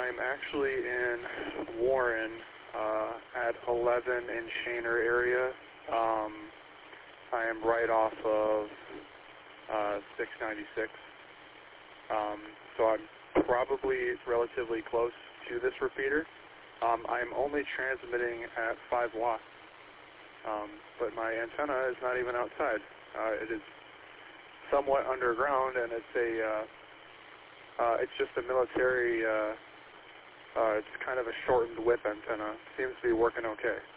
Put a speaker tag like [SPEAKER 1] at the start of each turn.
[SPEAKER 1] I'm actually in Warren at 11 in Shaner area. I am right off of 696. So I'm probably relatively close to this repeater. I'm only transmitting at 5 watts, but my antenna is not even outside. It is somewhat underground, and it's just a military. It's kind of a shortened whip antenna. Seems to be working okay.